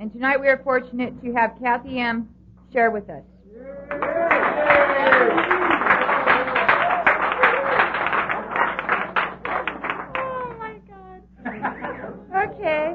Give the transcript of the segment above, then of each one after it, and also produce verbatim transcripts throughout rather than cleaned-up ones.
And tonight we are fortunate to have Kathy M. share with us. Oh, my God. Okay.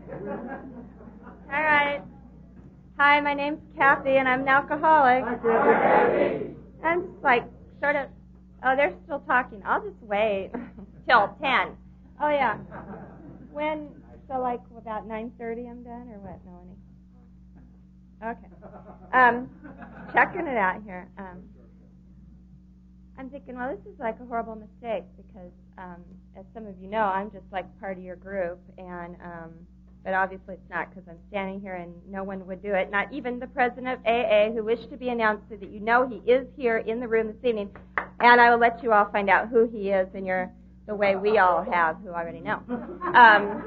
All right. Hi, my name's Kathy, and I'm an alcoholic. Hi, Kathy. I'm just like, sort of, oh, they're still talking. I'll just wait till ten. Oh, yeah. When, so like about nine thirty I'm done, or what, Melanie? Okay. Um, checking it out here. Um, I'm thinking, well, this is like a horrible mistake because, um, as some of you know, I'm just like part of your group, and um, but obviously it's not because I'm standing here and no one would do it, not even the president of A A, who wished to be announced so that you know he is here in the room this evening, and I will let you all find out who he is in your the way we all have who already know. Um,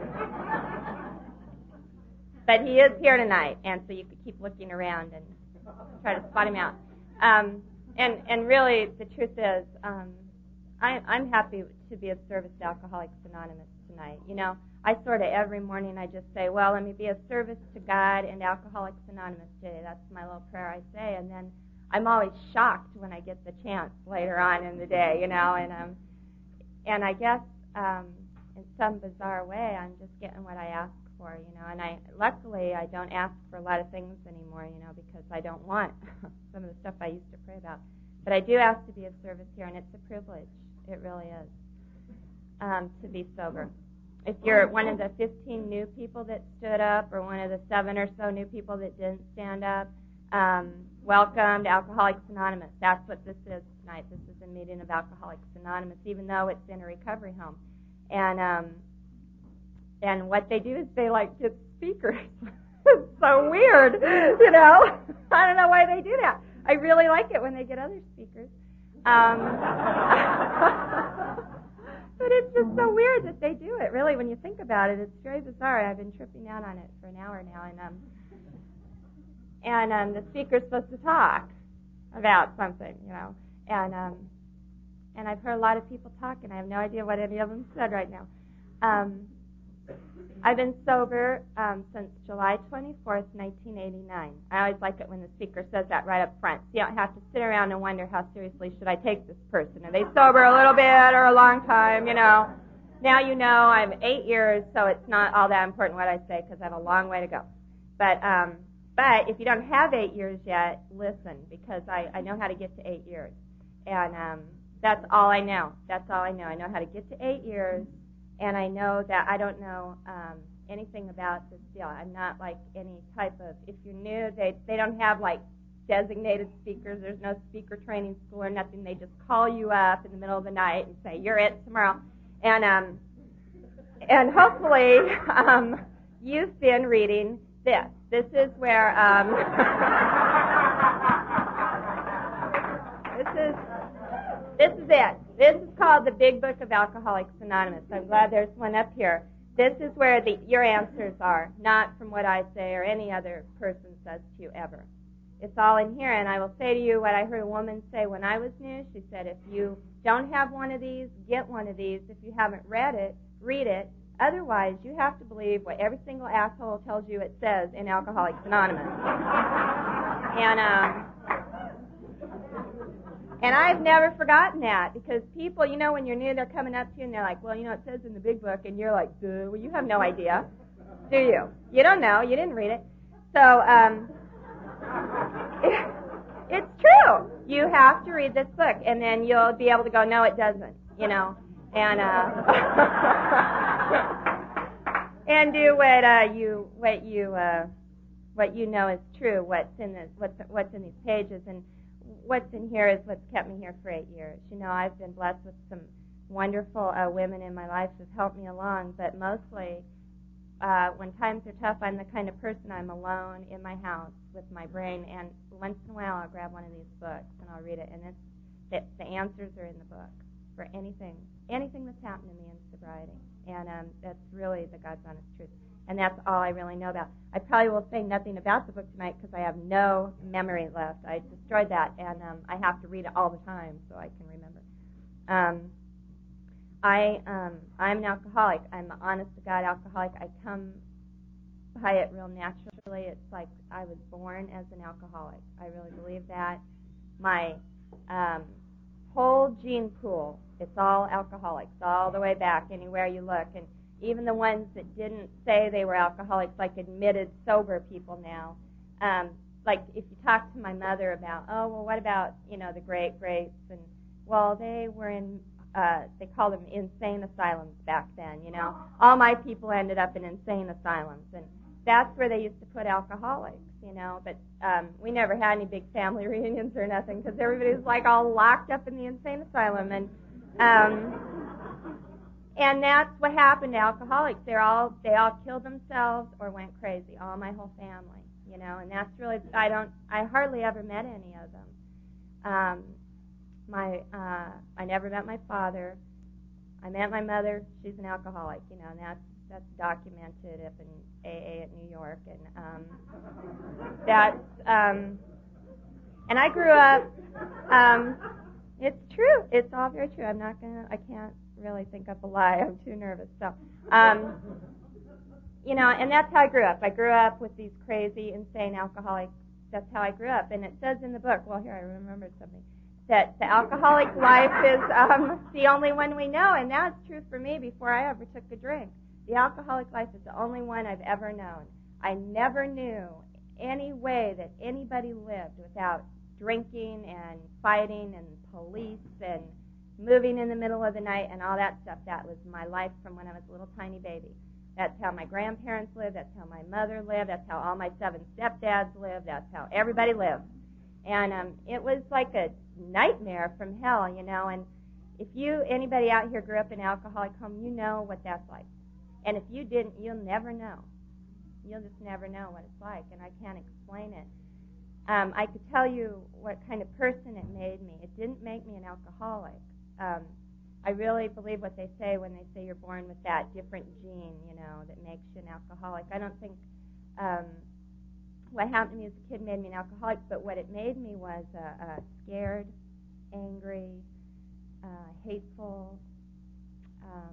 but he is here tonight, and so you could keep looking around and try to spot him out. Um, and and really, the truth is, um, I, I'm happy to be of service to Alcoholics Anonymous tonight. You know, I sort of every morning I just say, well, let me be of service to God and Alcoholics Anonymous today. That's my little prayer I say, and then I'm always shocked when I get the chance later on in the day, you know, and um, and I guess um, in some bizarre way, I'm just getting what I ask for, you know, and I luckily I don't ask for a lot of things anymore, you know, because I don't want some of the stuff I used to pray about. But I do ask to be of service here, and it's a privilege. It really is, um, to be sober. If you're one of the fifteen new people that stood up, or one of the seven or so new people that didn't stand up, um, welcome to Alcoholics Anonymous. That's what this is tonight. This is a meeting of Alcoholics Anonymous, even though it's in a recovery home. And um, and what they do is they like get speakers. It's so weird, you know. I don't know why they do that. I really like it when they get other speakers. Um, but it's just so weird that they do it, really, when you think about it. It's very bizarre. I've been tripping out on it for an hour now. And um, and um, the speaker's supposed to talk about something, you know. And um, and I've heard a lot of people talk, and I have no idea what any of them said right now. Um, I've been sober um, since July twenty-fourth, nineteen eighty-nine. I always like it when the speaker says that right up front. So you don't have to sit around and wonder how seriously should I take this person. Are they sober a little bit or a long time, you know? Now you know I'm eight years, so it's not all that important what I say because I have a long way to go. But um, but if you don't have eight years yet, listen, because I, I know how to get to eight years. And um, that's all I know. That's all I know. I know how to get to eight years. And I know that I don't know um, anything about this deal. I'm not like any type of, if you're new, they they don't have like designated speakers. There's no speaker training school or nothing. They just call you up in the middle of the night and say, you're it tomorrow. And um, and hopefully um, you've been reading this. This is where, um, this is, This is it. This is called the Big Book of Alcoholics Anonymous. I'm glad there's one up here. This is where the, your answers are, not from what I say or any other person says to you ever. It's all in here, and I will say to you what I heard a woman say when I was new. She said, if you don't have one of these, get one of these. If you haven't read it, read it. Otherwise, you have to believe what every single asshole tells you it says in Alcoholics Anonymous. and, um... And I've never forgotten that, because people, you know, when you're new, they're coming up to you and they're like, well, you know, it says in the big book, and you're like, duh, well, you have no idea, do you? You don't know. You didn't read it. So, um, it, it's true. You have to read this book, and then you'll be able to go, no, it doesn't, you know, and, uh, and do what, uh, you, what you, uh, what you know is true, what's in this, what's, what's in these pages, and what's in here is what's kept me here for eight years. You know, I've been blessed with some wonderful uh, women in my life who've helped me along, but mostly uh, when times are tough, I'm the kind of person I'm alone in my house with my brain, and once in a while I'll grab one of these books and I'll read it, and it's, it, the answers are in the book for anything, anything that's happened to me in sobriety, and um, that's really the God's honest truth. And that's all I really know about. I probably will say nothing about the book tonight because I have no memory left. I destroyed that, and um, I have to read it all the time so I can remember. Um, I, um, I'm an alcoholic. I'm an honest-to-God alcoholic. I come by it real naturally. It's like I was born as an alcoholic. I really believe that. My um, whole gene pool, it's all alcoholics, all the way back, anywhere you look. And even the ones that didn't say they were alcoholics, like admitted sober people now. Um, like if you talk to my mother about, oh, well, what about, you know, the great-greats? And, well, they were in, uh, they called them insane asylums back then, you know. All my people ended up in insane asylums. And that's where they used to put alcoholics, you know. But um, we never had any big family reunions or nothing because everybody was, like, all locked up in the insane asylum. And um, and that's what happened to alcoholics. They're all, they all killed themselves or went crazy, all my whole family. You know, and that's really, I don't, I hardly ever met any of them. Um, my, uh, I never met my father. I met my mother. She's an alcoholic, you know, and that's, that's documented up in A A at New York. And um, that's, um, and I grew up, um, it's true. It's all very true. I'm not going to, I can't really think up a lie. I'm too nervous. So, um, you know, and that's how I grew up. I grew up with these crazy, insane alcoholics. That's how I grew up. And it says in the book, well, here, I remembered something, that the alcoholic life is um, the only one we know. And now it's true for me before I ever took a drink. The alcoholic life is the only one I've ever known. I never knew any way that anybody lived without drinking and fighting and police and moving in the middle of the night and all that stuff. That was my life from when I was a little tiny baby. That's how my grandparents lived. That's how my mother lived. That's how all my seven stepdads lived. That's how everybody lived. And um, it was like a nightmare from hell, you know. And if you, anybody out here grew up in an alcoholic home, you know what that's like. And if you didn't, you'll never know. You'll just never know what it's like, and I can't explain it. Um, I could tell you what kind of person it made me. It didn't make me an alcoholic. Um, I really believe what they say when they say you're born with that different gene, you know, that makes you an alcoholic. I don't think um, what happened to me as a kid made me an alcoholic, but what it made me was a, a scared, angry, uh, hateful, um,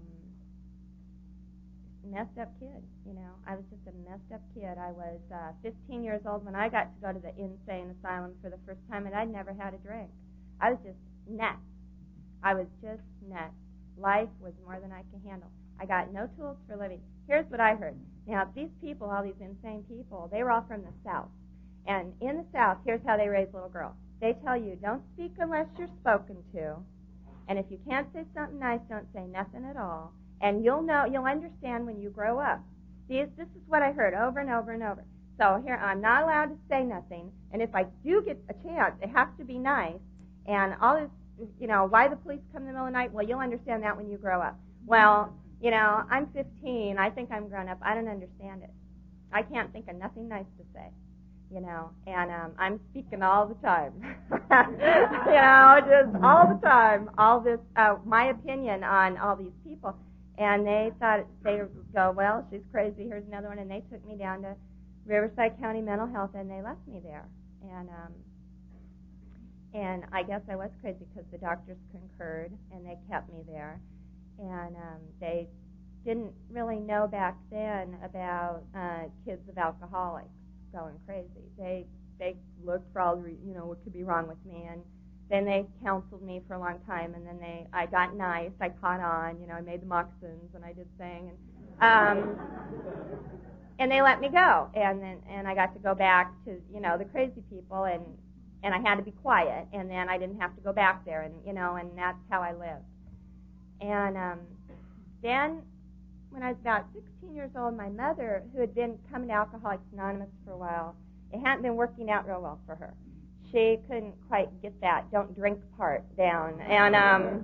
messed up kid, you know. I was just a messed up kid. I was uh, fifteen years old when I got to go to the insane asylum for the first time, and I'd never had a drink. I was just nuts. I was just nuts. Life was more than I could handle. I got no tools for living. Here's what I heard. Now, these people, all these insane people, they were all from the South. And in the South, here's how they raise little girls. They tell you, don't speak unless you're spoken to. And if you can't say something nice, don't say nothing at all. And you'll know, you'll understand when you grow up. See, this is what I heard over and over and over. So here, I'm not allowed to say nothing. And if I do get a chance, it has to be nice. And all this, you know, why the police come in the middle of the night, well, you'll understand that when you grow up. Well, you know, I'm fifteen. I think I'm grown up. I don't understand it. I can't think of nothing nice to say, you know, and um, I'm speaking all the time. you know, just all the time. All this, uh, my opinion on all these people. And they thought, they go, well, she's crazy. Here's another one. And they took me down to Riverside County Mental Health, and they left me there. And um, and I guess I was crazy because the doctors concurred, and they kept me there. And um, they didn't really know back then about uh, kids of alcoholics going crazy. They they looked for all the, you know, what could be wrong with me, and then they counseled me for a long time, and then they I got nice. I caught on, you know. I made the moccasins, and I did sing, and um, and they let me go, and then and I got to go back to, you know, the crazy people, and and I had to be quiet, and then I didn't have to go back there, and you know, and that's how I lived. And um, then when I was about sixteen years old, my mother, who had been coming to Alcoholics Anonymous for a while, it hadn't been working out real well for her. She couldn't quite get that don't drink part down, and um,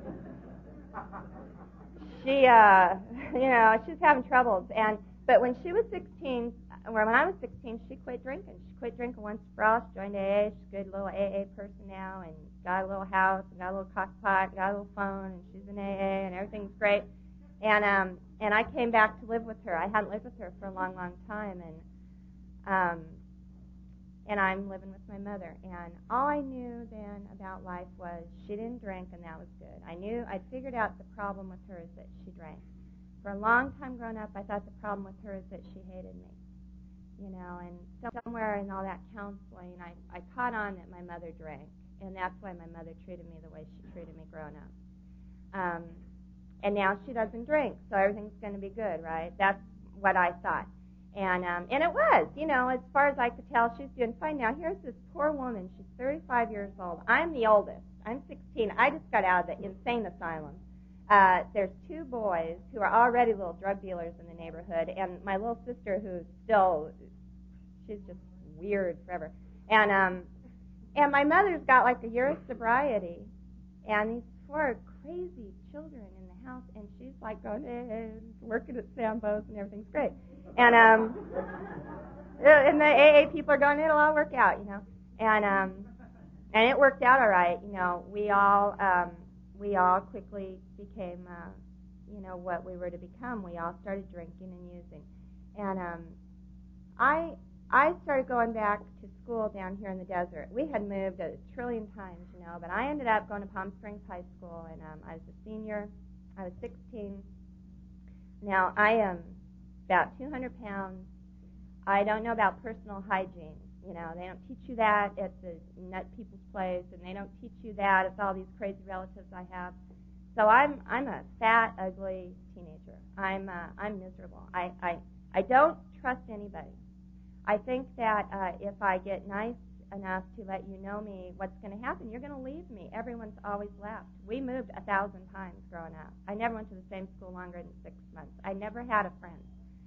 she, uh, you know, she was having troubles. And but when she was sixteen, or when I was sixteen, she quit drinking. She quit drinking once for all. She joined A A. She's a good little A A person now, and got a little house, and got a little cock pot, got a little phone, and she's in A A, and everything's great. And um, and I came back to live with her. I hadn't lived with her for a long, long time, and um. And I'm living with my mother. And all I knew then about life was she didn't drink, and that was good. I knew, I'd figured out the problem with her is that she drank. For a long time growing up, I thought the problem with her is that she hated me. you know, and somewhere in all that counseling, I, I caught on that my mother drank, and that's why my mother treated me the way she treated me growing up. Um, and now she doesn't drink, so everything's going to be good, right? That's what I thought. And um, and it was, you know, as far as I could tell, she's doing fine. Now, here's this poor woman. She's thirty-five years old. I'm the oldest. I'm sixteen. I just got out of the insane asylum. Uh, there's two boys who are already little drug dealers in the neighborhood, and my little sister who's still, she's just weird forever. And um, and my mother's got like a year of sobriety, and these four crazy children in the house, and she's like going, hey, working at Sambo's, and everything's great. And um, and the A A people are going, it'll all work out, you know. And um, and it worked out all right, you know. We all um, we all quickly became, uh, you know, what we were to become. We all started drinking and using. And um, I I started going back to school down here in the desert. We had moved a trillion times, you know, but I ended up going to Palm Springs High School, and um, I was a senior. I was sixteen. Now, I am about two hundred pounds. I don't know about personal hygiene. You know, they don't teach you that at the nut people's place, and they don't teach you that at all these crazy relatives I have. So I'm I'm a fat, ugly teenager. I'm uh, I'm miserable. I, I I don't trust anybody. I think that uh, if I get nice enough to let you know me, what's going to happen? You're going to leave me. Everyone's always left. We moved a thousand times growing up. I never went to the same school longer than six months. I never had a friend.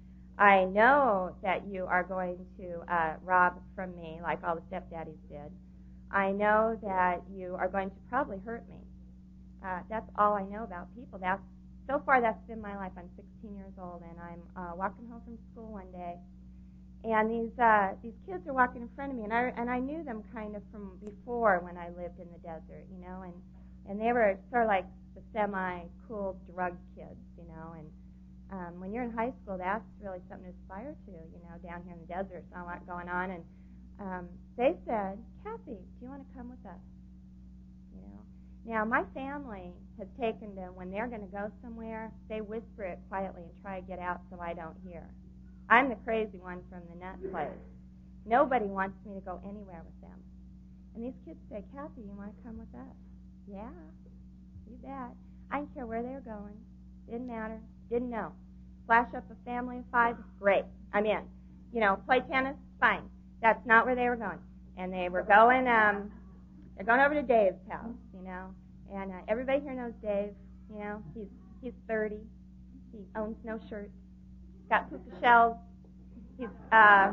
I know that you are going to uh, rob from me like all the stepdaddies did. I know that you are going to probably hurt me. Uh, that's all I know about people. That's so far that's been my life. I'm sixteen years old, and I'm uh, walking home from school one day, and these uh, these kids are walking in front of me, and I and I knew them kind of from before when I lived in the desert, you know, and and they were sort of like the semi-cool drug kids, you know, and um, when you're in high school, that's really something to aspire to, you know, down here in the desert, there's not a lot going on, and um, they said, Kathy, do you want to come with us, you know? Now, my family has taken them, when they're going to go somewhere, they whisper it quietly and try to get out so I don't hear. I'm the crazy one from the nut place. Nobody wants me to go anywhere with them. And these kids say, Kathy, you want to come with us? Yeah, you bet. I didn't care where they were going. Didn't matter. Didn't know. Flash up a family of five, great. I'm in. You know, play tennis, fine. That's not where they were going. And they were going, um, they're going over to Dave's house, you know. And uh, everybody here knows Dave. You know, he's he's thirty. He owns no shirts. Got puka shells. He's uh,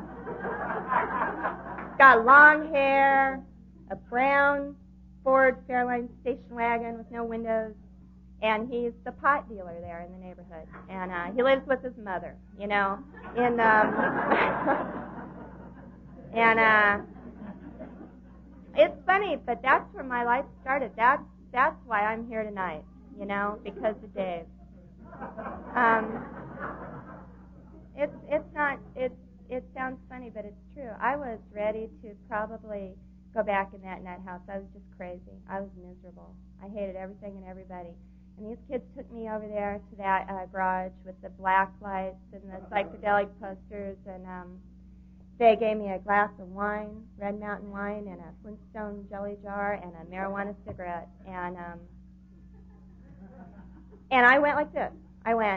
got long hair, a brown Ford Fairlane station wagon with no windows, and he's the pot dealer there in the neighborhood. And uh, he lives with his mother, you know, in um, and uh, it's funny, but that's where my life started. That's that's why I'm here tonight, you know, because of Dave. Um, it's it's not it's it sounds funny, but it's true. I was ready to probably go back in that nut house. I was just crazy. I was miserable. I hated everything and everybody. And these kids took me over there to that uh, garage with the black lights and the psychedelic posters, and um, they gave me a glass of wine, Red Mountain wine, and a Flintstone jelly jar, and a marijuana cigarette. And um, and I went like this. I went,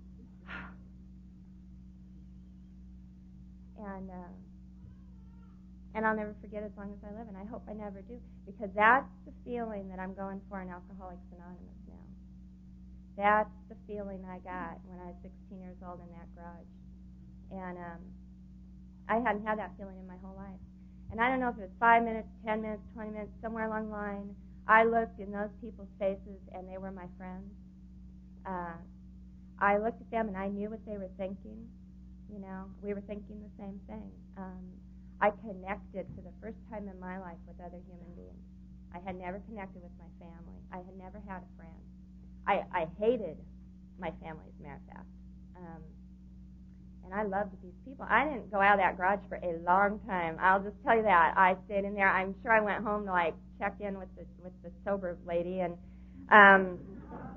and uh, and I'll never forget as long as I live, and I hope I never do, because that's the feeling that I'm going for in Alcoholics Anonymous now. That's the feeling I got when I was sixteen years old in that garage. And um, I hadn't had that feeling in my whole life. And I don't know if it was five minutes, ten minutes, twenty minutes, somewhere along the line, I looked in those people's faces, and they were my friends. Uh, I looked at them, and I knew what they were thinking. You know, we were thinking the same thing. Um, I connected for the first time in my life with other human beings. I had never connected with my family. I had never had a friend. I, I hated my family, as a matter of fact. Um, and I loved these people. I didn't go out of that garage for a long time. I'll just tell you that. I stayed in there. I'm sure I went home to, like, check in with the with the sober lady. And um,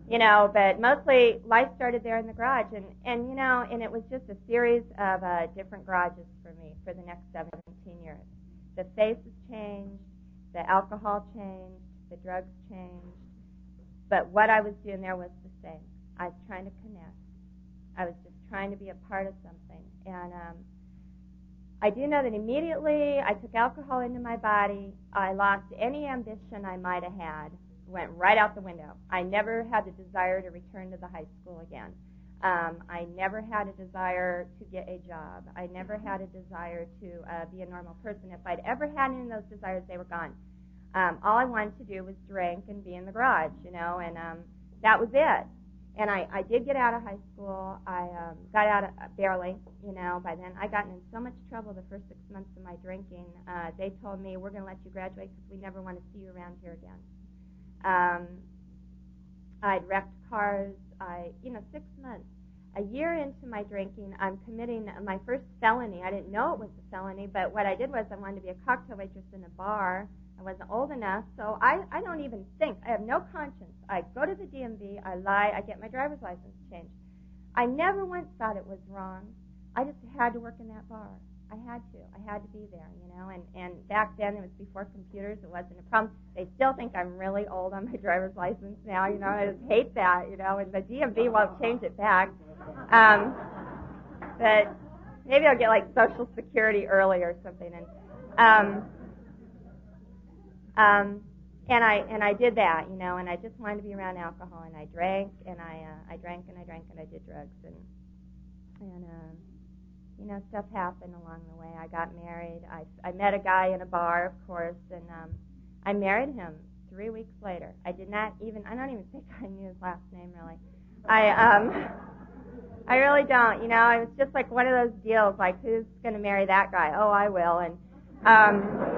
you know, but mostly life started there in the garage, and and you know, and it was just a series of uh, different garages for me for the next seventeen years. The faces changed, the alcohol changed, the drugs changed, but what I was doing there was the same. I was trying to connect. I was just trying to be a part of something, and um, I do know that immediately I took alcohol into my body. I lost any ambition I might have had. Went right out the window. I never had the desire to return to the high school again. Um, I never had a desire to get a job. I never had a desire to uh, be a normal person. If I'd ever had any of those desires, they were gone. Um, all I wanted to do was drink and be in the garage, you know, and um, that was it. And I, I did get out of high school. I um, got out of, uh, barely, you know. By then, I got in so much trouble the first six months of my drinking. Uh, they told me, we're going to let you graduate because we never want to see you around here again. Um, I'd wrecked cars. I, you know, six months. A year into my drinking, I'm committing my first felony. I didn't know it was a felony, but what I did was I wanted to be a cocktail waitress in a bar. I wasn't old enough, so I, I don't even think. I have no conscience. I go to the D M V, I lie, I get my driver's license changed. I never once thought it was wrong. I just had to work in that bar. I had to. I had to be there, you know. And, and back then, it was before computers. It wasn't a problem. They still think I'm really old on my driver's license now, you know. I just hate that, you know. And the D M V won't change it back. Um, but maybe I'll get like Social Security early or something. And um, um, and I and I did that, you know. And I just wanted to be around alcohol. And I drank, and I uh, I drank and I drank and I did drugs and and. Uh, You know, stuff happened along the way. I got married. I, I met a guy in a bar, of course, and um, I married him three weeks later. I did not even, I don't even think I knew his last name, really. I um, I really don't, you know. It was just like one of those deals, like, who's going to marry that guy? Oh, I will. And, um,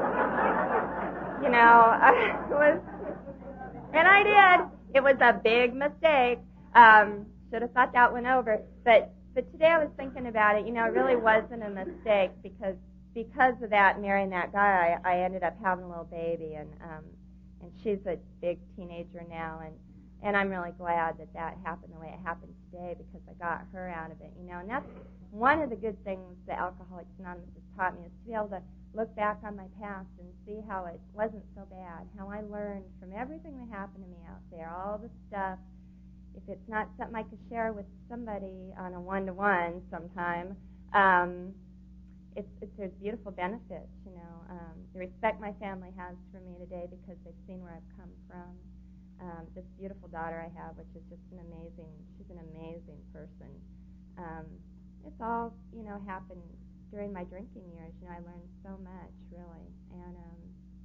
you know, it was, and I did. It was a big mistake. Um, should have thought that one over. But But today I was thinking about it. You know, it really wasn't a mistake because because of that, marrying that guy, I, I ended up having a little baby, and um, and she's a big teenager now, and and I'm really glad that that happened the way it happened today because I got her out of it. You know, and that's one of the good things that Alcoholics Anonymous has taught me is to be able to look back on my past and see how it wasn't so bad, how I learned from everything that happened to me out there, all the stuff. If it's not something I could share with somebody on a one-to-one sometime, um, it's, it's there's beautiful benefits, you know. Um, the respect my family has for me today because they've seen where I've come from. Um, this beautiful daughter I have, which is just an amazing, she's an amazing person. Um, it's all, you know, happened during my drinking years. You know, I learned so much, really. And um,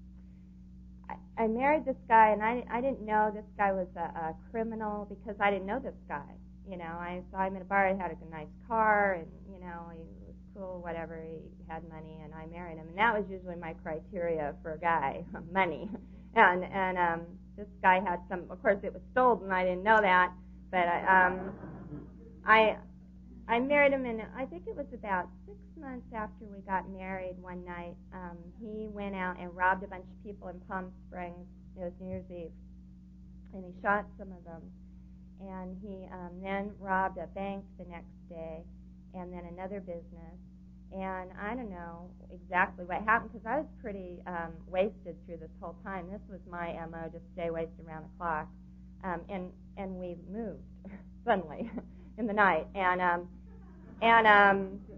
I, I married this guy, and I, I didn't know this guy was a, a criminal because I didn't know this guy. You know, I saw him in a bar. He had a nice car, and, you know, he was cool, whatever. He had money, and I married him. And that was usually my criteria for a guy, money. And and um, this guy had some, of course, it was stolen. I didn't know that. But I, um, I, I married him, and I think it was about six months after we got married one night. Um, he went out and robbed a bunch of people in Palm Springs. It was New Year's Eve. And he shot some of them. And he um, then robbed a bank the next day, and then another business. And I don't know exactly what happened because I was pretty um, wasted through this whole time. This was my M O, just stay wasted around the clock. Um, and, and we moved suddenly in the night. And um, and um,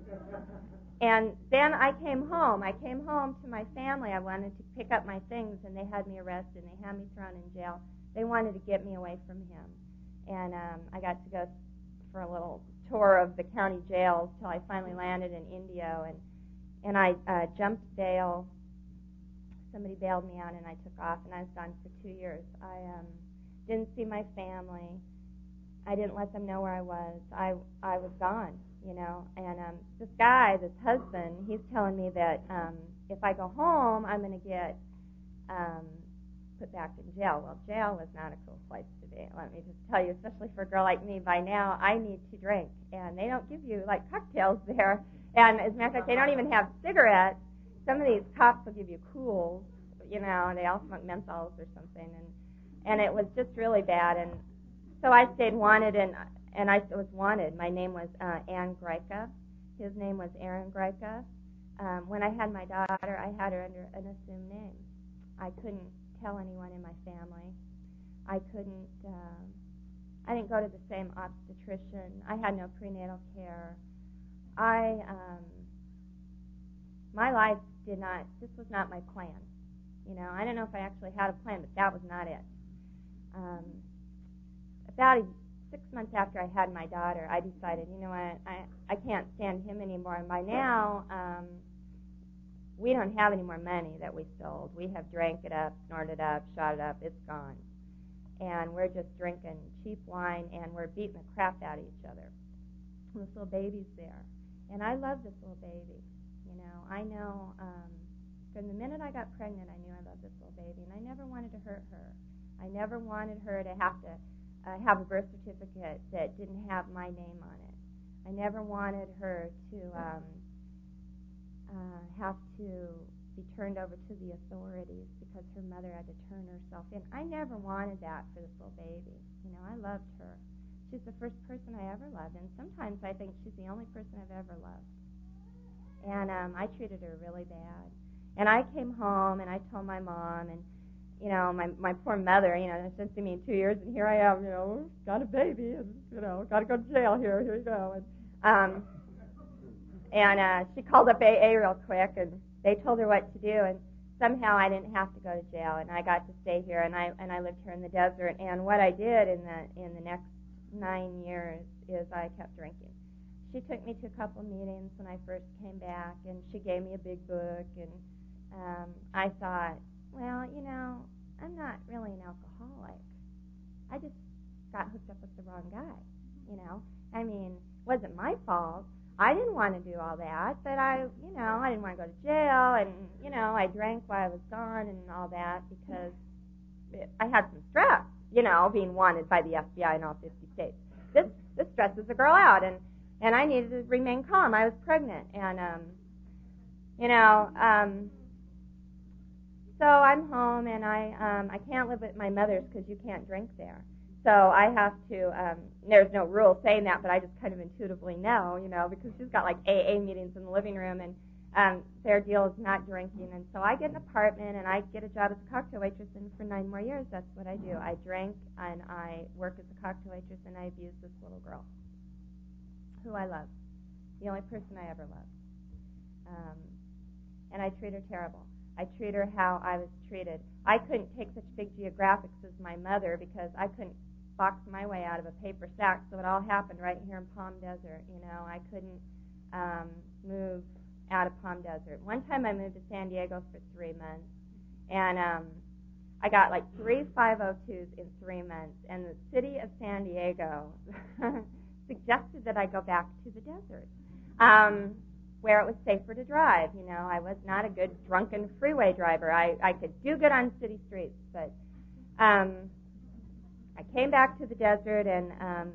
and then I came home. I came home to my family. I wanted to pick up my things, and they had me arrested, and they had me thrown in jail. They wanted to get me away from him. And um, I got to go for a little tour of the county jails till I finally landed in Indio. And, and I uh, jumped bail. Somebody bailed me out, and I took off, and I was gone for two years. I um, didn't see my family. I didn't let them know where I was. I I was gone, you know. And um, this guy, this husband, he's telling me that um, if I go home, I'm going to get um, put back in jail. Well, jail is not a cool place to be. Let me just tell you, especially for a girl like me. By now, I need to drink, and they don't give you like cocktails there. And as a matter of fact, they don't even have cigarettes. Some of these cops will give you Kools, you know. They all smoke menthols or something, and and it was just really bad. And so I stayed wanted, and and I was wanted. My name was uh, Ann Greika. His name was Aaron Greika. Um, when I had my daughter, I had her under an assumed name. I couldn't tell anyone in my family. I couldn't. Um, I didn't go to the same obstetrician. I had no prenatal care. I um, my life did not. This was not my plan. You know, I don't know if I actually had a plan, but that was not it. Um, about a, six months after I had my daughter, I decided, you know what, I, I can't stand him anymore. And by now, um, we don't have any more money that we sold. We have drank it up, snorted it up, shot it up. It's gone. And we're just drinking cheap wine, and we're beating the crap out of each other. And this little baby's there. And I love this little baby. You know, I know um, from the minute I got pregnant, I knew I loved this little baby. And I never wanted to hurt her. I never wanted her to have to uh, have a birth certificate that didn't have my name on it. I never wanted her to um, uh, have to be turned over to the authorities because her mother had to turn herself in. I never wanted that for this little baby. You know, I loved her. She's the first person I ever loved, and sometimes I think she's the only person I've ever loved. And um, I treated her really bad. And I came home, and I told my mom, and, you know, my my poor mother, you know, it's been to me in two years, and here I am, you know, got a baby, and, you know, got to go to jail here, here you go. And, um, and uh, she called up A A real quick, and they told her what to do, and somehow I didn't have to go to jail, and I got to stay here, and I and I lived here in the desert. And what I did in the in the next nine years is I kept drinking. She took me to a couple of meetings when I first came back, and she gave me a big book, and um, I thought, well, you know, I'm not really an alcoholic. I just got hooked up with the wrong guy, you know. I mean, it wasn't my fault. I didn't want to do all that, but I, you know, I didn't want to go to jail, and, you know, I drank while I was gone and all that because it, I had some stress, you know, being wanted by the F B I in all fifty states. This this stresses a girl out, and, and I needed to remain calm. I was pregnant, and, um, you know, um, so I'm home, and I um, I can't live at my mother's because you can't drink there. So I have to, um, there's no rule saying that, but I just kind of intuitively know, you know, because she's got like A A meetings in the living room, and um, their deal is not drinking. And so I get an apartment, and I get a job as a cocktail waitress, and for nine more years, that's what I do. I drink, and I work as a cocktail waitress, and I abuse this little girl, who I love, the only person I ever loved. Um, and I treat her terrible. I treat her how I was treated. I couldn't take such big geographics as my mother because I couldn't box my way out of a paper sack, so it all happened right here in Palm Desert. You know, I couldn't um, move out of Palm Desert. One time I moved to San Diego for three months, and um, I got like three five oh twos in three months, and the city of San Diego suggested that I go back to the desert, um, where it was safer to drive. You know, I was not a good drunken freeway driver. I, I could do good on city streets, but um, I came back to the desert, and um,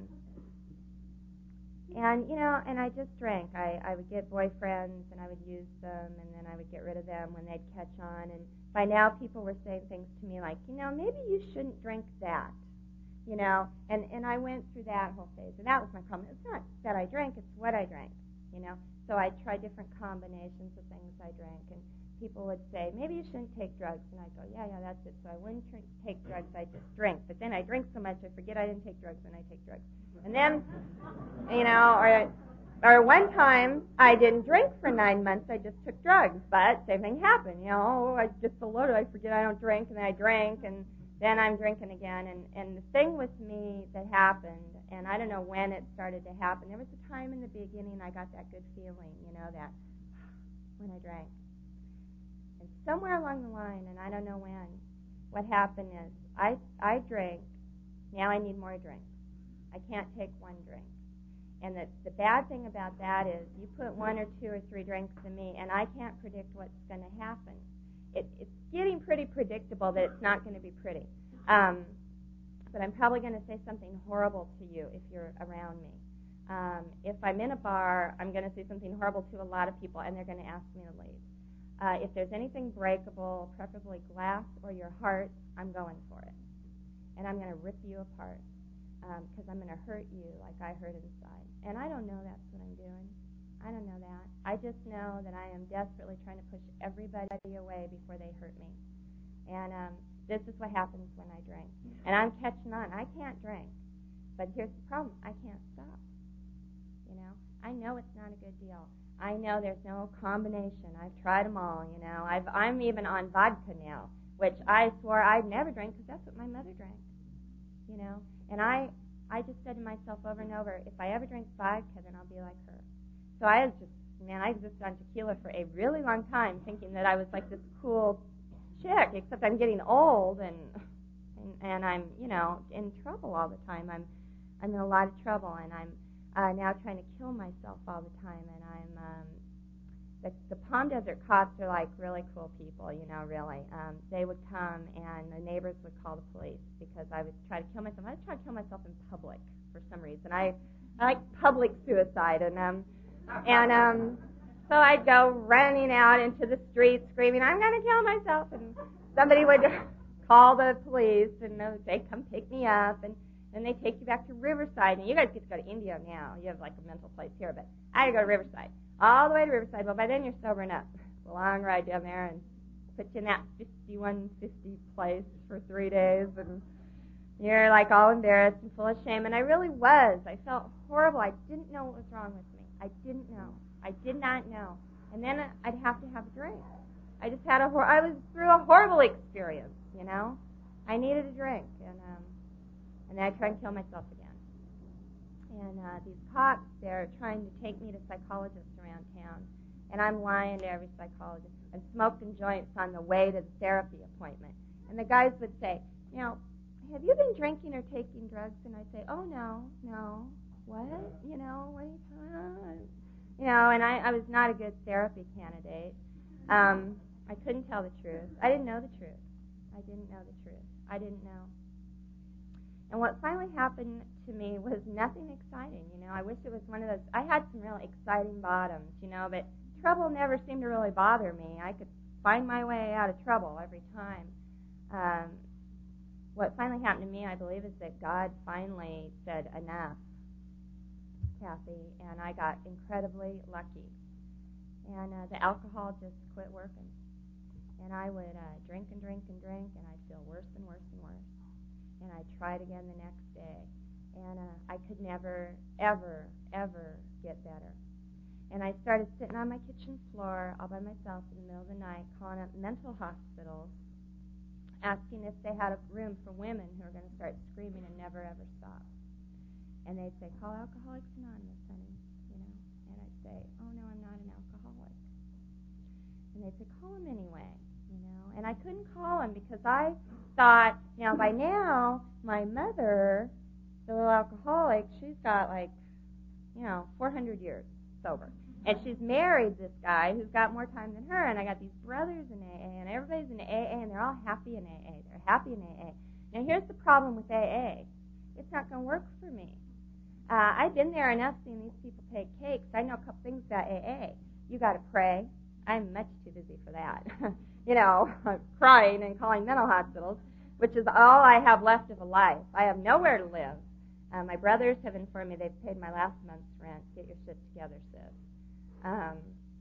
and you know, and I just drank. I, I would get boyfriends, and I would use them, and then I would get rid of them when they'd catch on. And by now, people were saying things to me like, you know, maybe you shouldn't drink that, you know. And and I went through that whole phase, and that was my problem. It's not that I drank; it's what I drank, you know. So I tried different combinations of things I drank, and people would say, maybe you shouldn't take drugs. And I'd go, yeah, yeah, that's it. So I wouldn't tr- take drugs, I'd just drink. But then I drink so much, I forget I didn't take drugs, and I take drugs. And then, you know, or or one time, I didn't drink for nine months, I just took drugs. But same thing happened, you know, I get so loaded, I forget I don't drink, and then I drank, and then I'm drinking again. And, and the thing with me that happened, and I don't know when it started to happen, there was a time in the beginning I got that good feeling, you know, that when I drank. And somewhere along the line, and I don't know when, what happened is I I drank, now I need more drink. I can't take one drink. And the, the bad thing about that is you put one or two or three drinks in me, and I can't predict what's going to happen. It, it's getting pretty predictable that it's not going to be pretty. Um, but I'm probably going to say something horrible to you if you're around me. Um, if I'm in a bar, I'm going to say something horrible to a lot of people, and they're going to ask me to leave. Uh, if there's anything breakable, preferably glass or your heart, I'm going for it. And I'm going to rip you apart. because um, I'm going to hurt you like I hurt inside. And I don't know that's what I'm doing. I don't know that. I just know that I am desperately trying to push everybody away before they hurt me. And um, this is what happens when I drink. And I'm catching on. I can't drink. But here's the problem. I can't stop. You know, I know it's not a good deal. I know there's no combination. I've tried them all, you know. I've, I'm even on vodka now, which I swore I'd never drink because that's what my mother drank, you know. And I, I just said to myself over and over, if I ever drink vodka, then I'll be like her. So I was just, man, I existed on tequila for a really long time thinking that I was like this cool chick, except I'm getting old and and, and I'm, you know, in trouble all the time. I'm I'm in a lot of trouble, and I'm uh, now trying to kill myself all the time. And I'm um, the, the Palm Desert cops are like really cool people, you know, really. Um, they would come, and the neighbors would call the police because I would try to kill myself. I would try to kill myself in public for some reason. I, I like public suicide, and um, and um, so I'd go running out into the street screaming, "I'm going to kill myself!" And somebody would call the police, and they'd come pick me up, and then they take you back to Riverside. And you guys get to go to Indio now. You have like a mental place here, but I had to go to Riverside, all the way to Riverside. Well, by then you're sobering up. It's a long ride down there, and put you in that fifty-one fifty place for three days, and you're like all embarrassed and full of shame. And I really was. I felt horrible. I didn't know what was wrong with me. I didn't know. I did not know. And then I'd have to have a drink. I just had a hor- I was through a horrible experience, you know. I needed a drink, and um, and then I tried and kill myself again. And uh, these cops, they're trying to take me to psychologists around town, and I'm lying to every psychologist. I'm smoking joints on the way to the therapy appointment, and the guys would say, you know, have you been drinking or taking drugs? And I'd say, oh no, no, what? You know, what are you talking about? You know, and I, I was not a good therapy candidate. Um, I couldn't tell the truth. I didn't know the truth. I didn't know the truth. I didn't know. And what finally happened to me was nothing exciting. You know, I wish it was one of those. I had some really exciting bottoms, you know, but trouble never seemed to really bother me. I could find my way out of trouble every time. Um, what finally happened to me, I believe, is that God finally said enough, Kathy, and I got incredibly lucky. And uh, the alcohol just quit working. And I would uh, drink and drink and drink, and I'd feel worse and worse and worse. And I'd try it again the next day. And uh, I could never, ever, ever get better. And I started sitting on my kitchen floor all by myself in the middle of the night, calling up mental hospitals, asking if they had a room for women who were going to start screaming and never, ever stop. And they'd say, call Alcoholics Anonymous, honey, you know. And I'd say, oh, no, I'm not an alcoholic. And they'd say, call him anyway, you know. And I couldn't call him because I thought, you know, by now, my mother, the little alcoholic, she's got like, you know, four hundred years sober. And she's married this guy who's got more time than her. And I got these brothers in A A, and everybody's in A A, and they're all happy in A A. They're happy in A A. Now, here's the problem with A A. It's not going to work for me. Uh, I've been there enough seeing these people take cakes. I know a couple things about A A. You got to pray. I'm much too busy for that. you know, crying and calling mental hospitals, which is all I have left of a life. I have nowhere to live. Uh, my brothers have informed me they've paid my last month's rent. Get your shit together, sis. Um,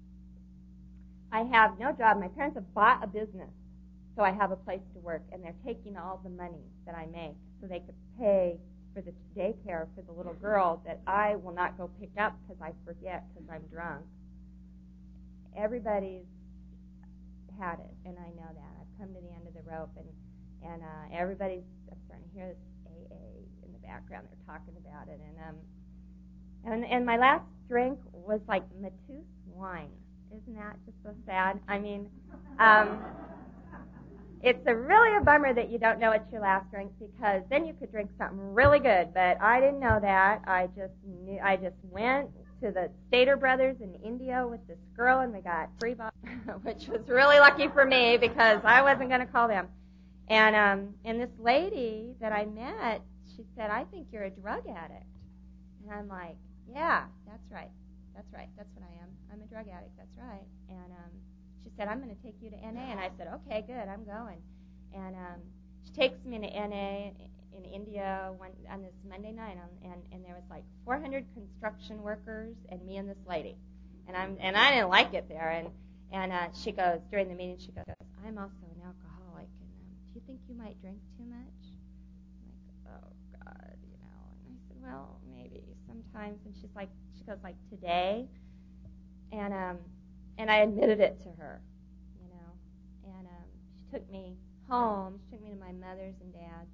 I have no job. My parents have bought a business, so I have a place to work, and they're taking all the money that I make so they could pay for the daycare for the little girl that I will not go pick up because I forget because I'm drunk. Everybody's had it, and I know that. I've come to the end of the rope, and and uh, everybody's I'm starting to hear this A A in the background. They're talking about it, and um, and and my last drink was like Mateus wine. Isn't that just so sad? I mean, um, it's a really a bummer that you don't know it's your last drink because then you could drink something really good. But I didn't know that. I just knew. I just went to the Stater Brothers in India with this girl, and we got free bottles, which was really lucky for me because I wasn't going to call them. And um, and this lady that I met, she said, "I think you're a drug addict." And I'm like, "Yeah, that's right. That's right. That's what I am. I'm a drug addict. That's right." And um, she said, "I'm going to take you to N A" And I said, "Okay, good. I'm going." And um, she takes me to N A in India one, on this Monday night, on, and, and there was like four hundred construction workers and me and this lady. And I'm and I didn't like it there. And, and uh, she goes, during the meeting, she goes, I'm also an alcoholic, and um, do you think you might drink too much? I'm like, oh, God, you know. And I said, well, maybe sometimes. And she's like, she goes, like, today? And um, and I admitted it to her, you know. And um, she took me home. She took me to my mother's and dad's.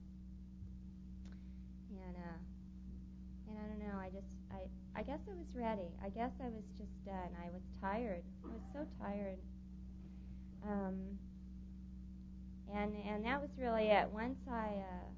And uh, and I don't know. I just I I guess I was ready. I guess I was just done. I was tired. I was so tired. Um. And and that was really it. Once I uh,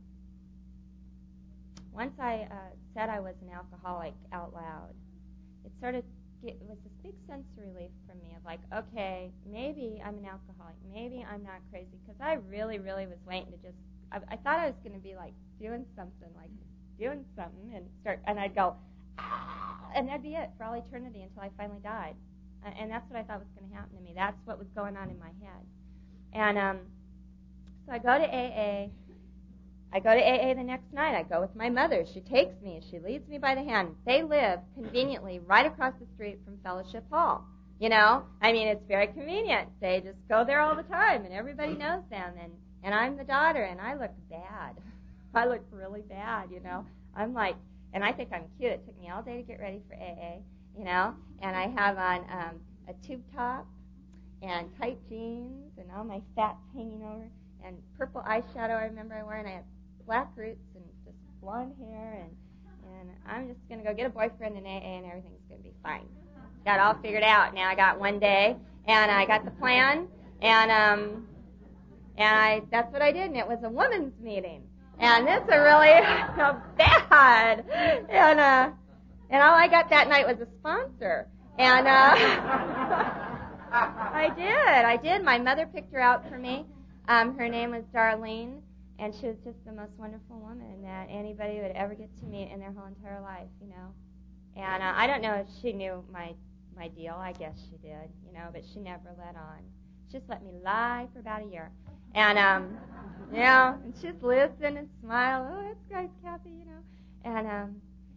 once I uh, said I was an alcoholic out loud, it sort of get, it was this big sense of relief for me of like, okay, maybe I'm an alcoholic. Maybe I'm not crazy, because I really, really was waiting to just. I, I thought I was going to be like doing something, like doing something, and start, and I'd go, ah, and that'd be it for all eternity until I finally died. And, and that's what I thought was going to happen to me. That's what was going on in my head. And um. So I go to A A. I go to A A the next night. I go with my mother. She takes me. She leads me by the hand. They live conveniently right across the street from Fellowship Hall. You know, I mean, it's very convenient. They just go there all the time, and everybody knows them. And, and I'm the daughter, and I look bad. I look really bad, you know. I'm like, and I think I'm cute. It took me all day to get ready for A A, you know. And I have on um, a tube top and tight jeans and all my fat's hanging over. And purple eyeshadow I remember I wore, and I had black roots and just blonde hair, and and I'm just going to go get a boyfriend in A A, and everything's going to be fine. Got it all figured out. Now I got one day, and I got the plan, and um, and I that's what I did, and it was a women's meeting. And this is really bad. And uh, and all I got that night was a sponsor. And uh, I did, I did. My mother picked her out for me. Um, her name was Darlene, and she was just the most wonderful woman that anybody would ever get to meet in their whole entire life, you know. And uh, I don't know if she knew my my deal. I guess she did, you know, but she never let on. She just let me lie for about a year. And, um, you know, and she'd listen and smile. Oh, that's great, Kathy, you know. And, um,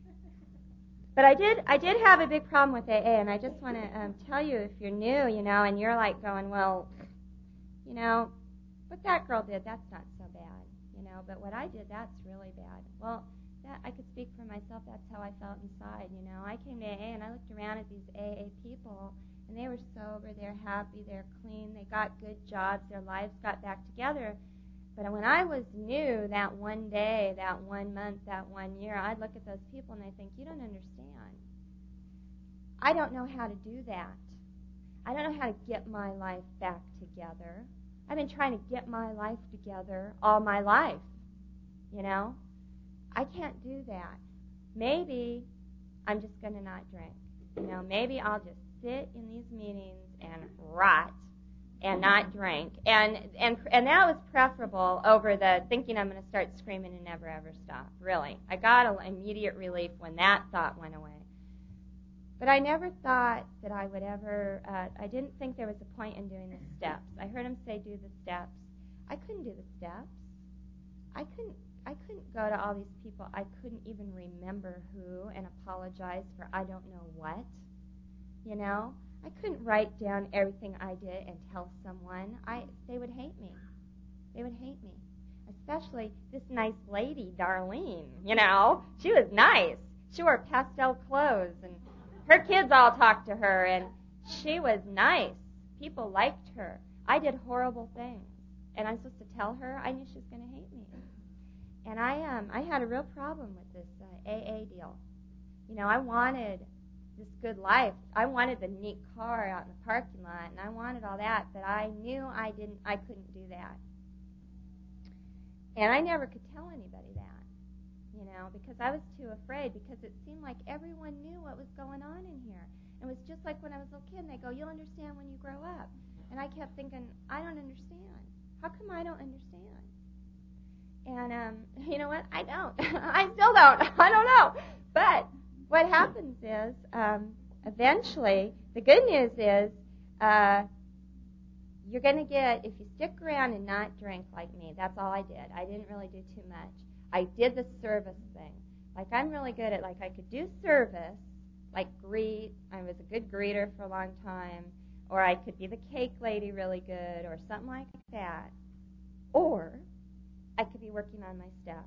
but I did I did have a big problem with A A, and I just want to um, tell you, if you're new, you know, and you're like going, well, you know, what that girl did, that's not so bad, you know, but what I did, that's really bad. Well, that I could speak for myself. That's how I felt inside, you know. I came to A A, and I looked around at these A A people, and they were sober, they're happy, they're clean, they got good jobs, their lives got back together. But when I was new, that one day, that one month, that one year, I'd look at those people, and I think, you don't understand. I don't know how to do that. I don't know how to get my life back together. I've been trying to get my life together all my life, you know. I can't do that. Maybe I'm just going to not drink. You know, maybe I'll just sit in these meetings and rot and not drink. And and and that was preferable over the thinking I'm going to start screaming and never, ever stop, really. I got an immediate relief when that thought went away. But I never thought that I would ever, uh, I didn't think there was a point in doing the steps. I heard him say do the steps. I couldn't do the steps. I couldn't I couldn't go to all these people I couldn't even remember who and apologize for I don't know what. You know? I couldn't write down everything I did and tell someone. I they would hate me. They would hate me. Especially this nice lady, Darlene, you know? She was nice. She wore pastel clothes, and her kids all talked to her, and she was nice. People liked her. I did horrible things, and I'm supposed to tell her? I knew she was going to hate me. And I um I had a real problem with this uh, A A deal. You know, I wanted this good life. I wanted the neat car out in the parking lot, and I wanted all that, but I knew I didn't. I couldn't do that. And I never could tell anybody that, you know, because I was too afraid, because it seemed like everyone knew what was going on in here. It was just like when I was a little kid, and they go, you'll understand when you grow up. And I kept thinking, I don't understand. How come I don't understand? And um, you know what? I don't. I still don't. I don't know. But what happens is, um, eventually, the good news is, uh, you're going to get, if you stick around and not drink like me, that's all I did. I didn't really do too much. I did the service thing. Like, I'm really good at, like, I could do service, like greet. I was a good greeter for a long time. Or I could be the cake lady really good, or something like that. Or I could be working on my steps.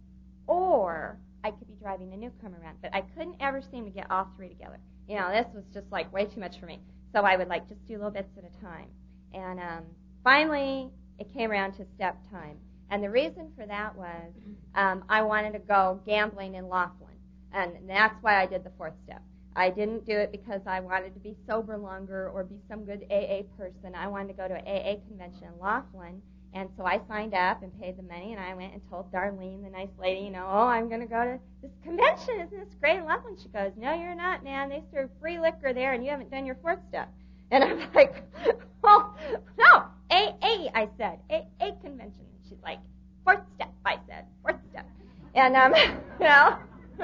Or I could be driving a newcomer around. But I couldn't ever seem to get all three together. You know, this was just, like, way too much for me. So I would, like, just do little bits at a time. And um, finally, it came around to step time. And the reason for that was um, I wanted to go gambling in Laughlin. And that's why I did the fourth step. I didn't do it because I wanted to be sober longer or be some good A A person. I wanted to go to an A A convention in Laughlin. And so I signed up and paid the money, and I went and told Darlene, the nice lady, you know, oh, I'm going to go to this convention. Isn't this great in Laughlin? She goes, no, you're not, man. They serve free liquor there, and you haven't done your fourth step. And I'm like, well, no, A A, I said, A A convention. And she's like, fourth step, I said, fourth step. And, um, you know,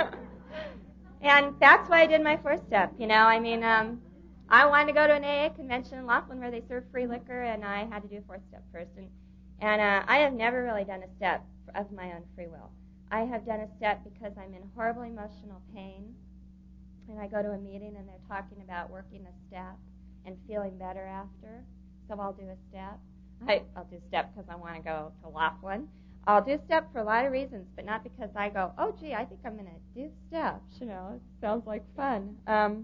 and that's why I did my fourth step, you know. I mean, um, I wanted to go to an A A convention in Laughlin where they serve free liquor, and I had to do a fourth step first. And, and uh, I have never really done a step of my own free will. I have done a step because I'm in horrible emotional pain, and I go to a meeting and they're talking about working a step and feeling better after, so I'll do a step. I, I'll do a step because I want to go to Laughlin. I'll do a step for a lot of reasons, but not because I go, oh, gee, I think I'm going to do steps. You know, it sounds like fun. Um,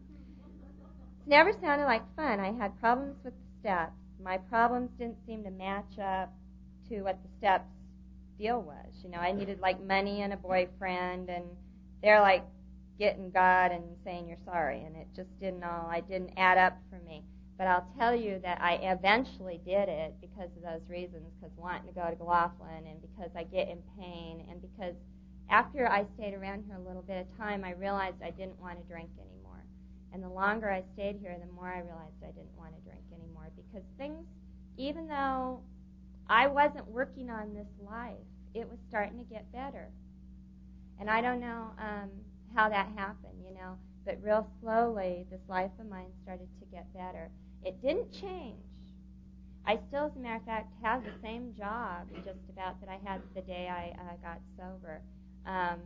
it never sounded like fun. I had problems with the steps. My problems didn't seem to match up to what the steps deal was. You know, I needed, like, money and a boyfriend, and they're like getting God and saying you're sorry, and it just didn't all, I didn't add up for me. But I'll tell you that I eventually did it because of those reasons, because wanting to go to Laughlin, and because I get in pain, and because after I stayed around here a little bit of time, I realized I didn't want to drink anymore. And the longer I stayed here, the more I realized I didn't want to drink anymore, because things, even though I wasn't working on this life, it was starting to get better. And I don't know um, how that happened, you know, but real slowly this life of mine started to get better. It didn't change. I still, as a matter of fact, have the same job just about that I had the day I uh, got sober. Um,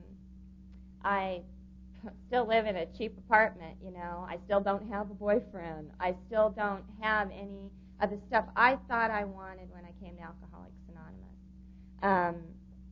I still live in a cheap apartment, you know. I still don't have a boyfriend. I still don't have any of the stuff I thought I wanted when I came to Alcoholics Anonymous. Um,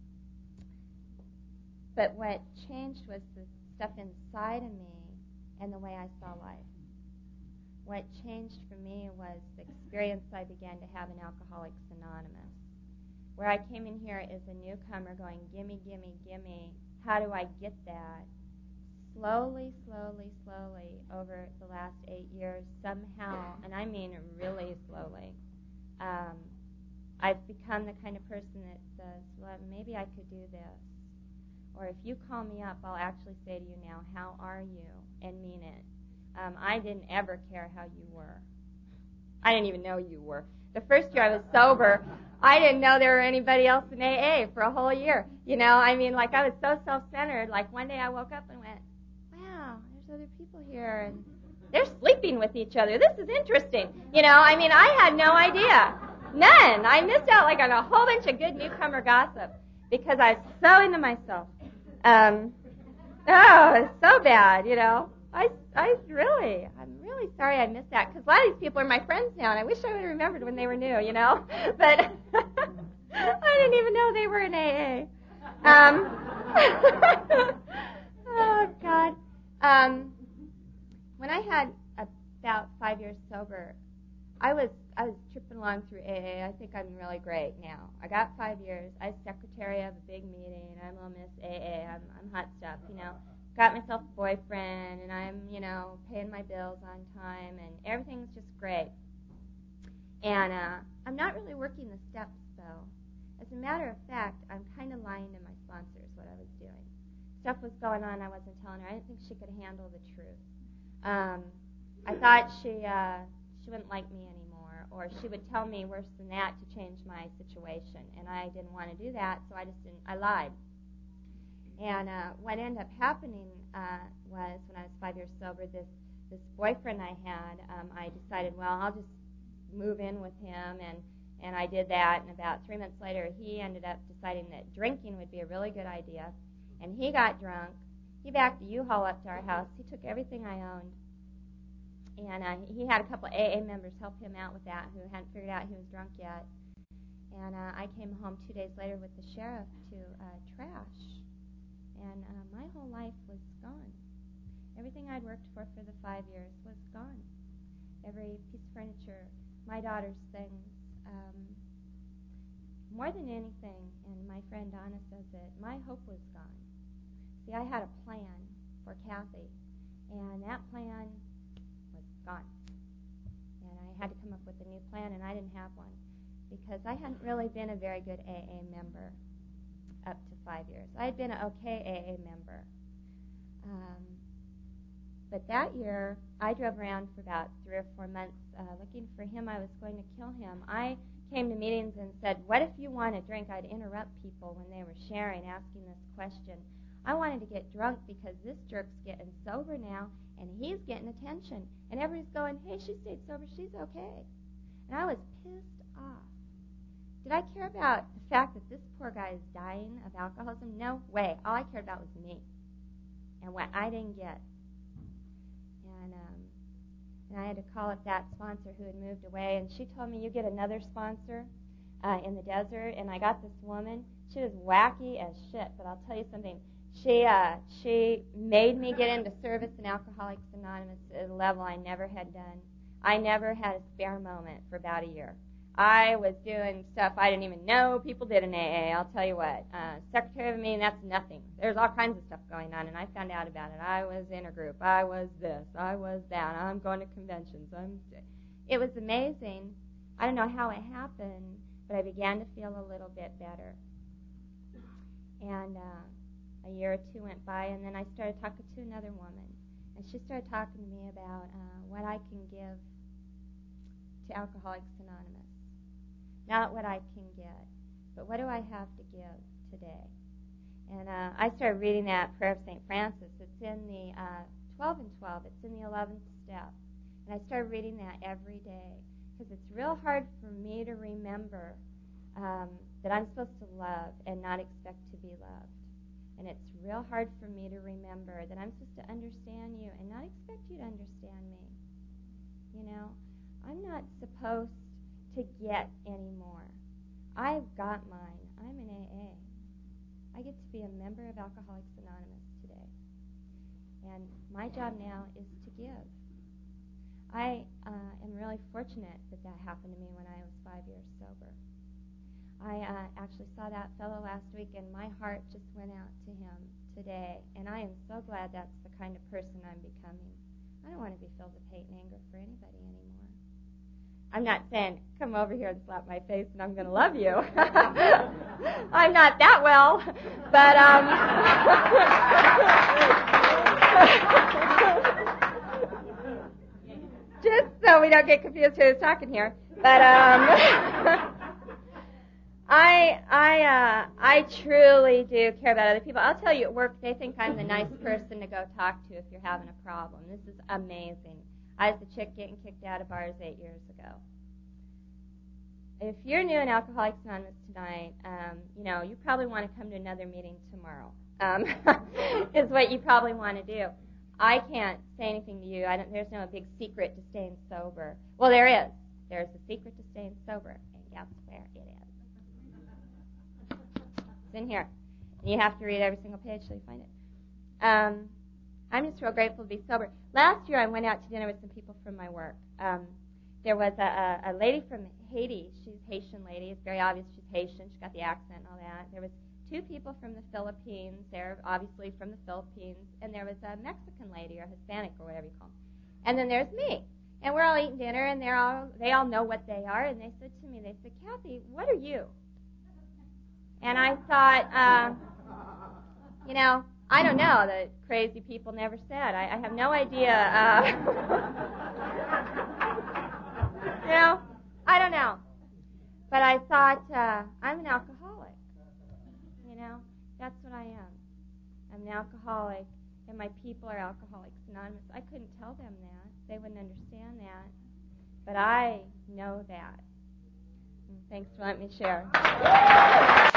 but what changed was the stuff inside of me and the way I saw life. What changed for me was the experience I began to have in Alcoholics Anonymous, where I came in here as a newcomer going, gimme, gimme, gimme, how do I get that? Slowly, slowly, slowly, over the last eight years, somehow, and I mean really slowly, um, I've become the kind of person that says, well, maybe I could do this. Or if you call me up, I'll actually say to you now, how are you? And mean it. Um, I didn't ever care how you were. I didn't even know you were. The first year I was sober, I didn't know there were anybody else in A A for a whole year. You know, I mean, like, I was so self-centered. Like, one day I woke up and went, wow, there's other people here, and they're sleeping with each other. This is interesting. You know, I mean, I had no idea. None. I missed out, like, on a whole bunch of good newcomer gossip because I was so into myself. Um, oh, it's so bad, you know. I, I really, I'm really sorry I missed that, because a lot of these people are my friends now, and I wish I would have remembered when they were new, you know. But I didn't even know they were in A A. Um, oh, God. Um, when I had about five years sober, I was I was tripping along through A A. I think I'm really great now. I got five years. I was secretary of a big meeting. I'm a Miss A A. I'm, I'm hot stuff, you know. Got myself a boyfriend, and I'm, you know, paying my bills on time, and everything's just great. And uh, I'm not really working the steps, though. As a matter of fact, I'm kind of lying to my sponsors what I was doing. Stuff was going on I wasn't telling her. I didn't think she could handle the truth. Um, I thought she uh, she wouldn't like me anymore, or she would tell me worse than that to change my situation, and I didn't want to do that, so I just didn't. I lied. And uh, what ended up happening uh, was, when I was five years sober, this this boyfriend I had, um, I decided, well, I'll just move in with him, and And I did that, and about three months later, he ended up deciding that drinking would be a really good idea. And he got drunk. He backed a U-Haul up to our house. He took everything I owned. And uh, he had a couple of A A members help him out with that who hadn't figured out he was drunk yet. And uh, I came home two days later with the sheriff to uh, trash. And uh, my whole life was gone. Everything I'd worked for for the five years was gone. Every piece of furniture, my daughter's things. Um, more than anything, and my friend Donna says it, my hope was gone. See, I had a plan for Kathy, and that plan was gone. And I had to come up with a new plan, and I didn't have one because I hadn't really been a very good A A member up to five years. I had been an okay A A member. Um, but that year, I drove around for about three or four months uh, looking for him. I was going to kill him. I came to meetings and said, what if you want a drink? I'd interrupt people when they were sharing, asking this question. I wanted to get drunk because this jerk's getting sober now, and he's getting attention. And everybody's going, hey, she stayed sober, she's okay. And I was pissed off. Did I care about the fact that this poor guy is dying of alcoholism? No way. All I cared about was me and what I didn't get. And, um, and I had to call up that sponsor who had moved away, and she told me, you get another sponsor uh, in the desert. And I got this woman. She was wacky as shit, but I'll tell you something. She uh, she made me get into service in Alcoholics Anonymous at a level I never had done. I never had a spare moment for about a year. I was doing stuff I didn't even know people did in A A. I'll tell you what. Uh, secretary of a meeting, that's nothing. There's all kinds of stuff going on, and I found out about it. I was in a group. I was this. I was that. I'm going to conventions. I'm. It was amazing. I don't know how it happened, but I began to feel a little bit better. And uh, a year or two went by, and then I started talking to another woman, and she started talking to me about uh, what I can give to Alcoholics Anonymous. Not what I can get, but what do I have to give today? And uh, I started reading that Prayer of Saint Francis. It's in the uh, twelve and twelve. It's in the eleventh step. And I started reading that every day because it's real hard for me to remember um, that I'm supposed to love and not expect to be loved. And it's real hard for me to remember that I'm supposed to understand you and not expect you to understand me. You know, I'm not supposed to get any more. I've got mine. I'm in A A. I get to be a member of Alcoholics Anonymous today. And my job now is to give. I uh, am really fortunate that that happened to me when I was five years sober. I uh, actually saw that fellow last week, and my heart just went out to him today. And I am so glad that's the kind of person I'm becoming. I don't want to be filled with hate and anger for anybody anymore. I'm not saying, come over here and slap my face and I'm going to love you. I'm not that well. But, um, just so we don't get confused who's talking here. But, um, I, I, uh, I truly do care about other people. I'll tell you at work, they think I'm the nice person to go talk to if you're having a problem. This is amazing. I was the chick getting kicked out of bars eight years ago. If you're new in Alcoholics Anonymous tonight, um, you know, you probably want to come to another meeting tomorrow, um, is what you probably want to do. I can't say anything to you. I don't, there's no big secret to staying sober. Well, there is. There's a secret to staying sober, and guess where it is? It's in here. And you have to read every single page till you find it. Um, I'm just real grateful to be sober. Last year I went out to dinner with some people from my work. Um, there was a, a, a lady from Haiti. She's a Haitian lady. It's very obvious she's Haitian. She got the accent and all that. There was two people from the Philippines. They're obviously from the Philippines. And there was a Mexican lady or Hispanic or whatever you call them. And then there's me. And we're all eating dinner, and they're all they all know what they are. And they said to me, they said, Kathy, what are you? And I thought, uh, you know, I don't know. The crazy people never said. I, I have no idea. Uh, you know, I don't know. But I thought, uh, I'm an alcoholic. You know, that's what I am. I'm an alcoholic, and my people are Alcoholics Anonymous. I couldn't tell them that. They wouldn't understand that. But I know that. Thanks for letting me share.